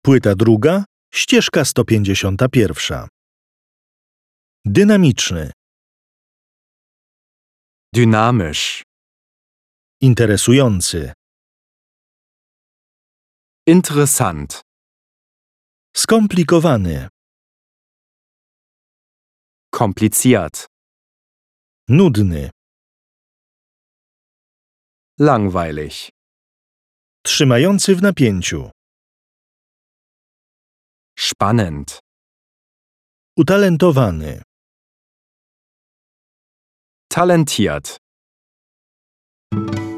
Płyta druga, ścieżka 151. Dynamiczny, Dynamisch. interesujący, Interessant. skomplikowany, Kompliziert. nudny, Langweilig. trzymający w napięciu, Spannend. utalentowany, Talentiert.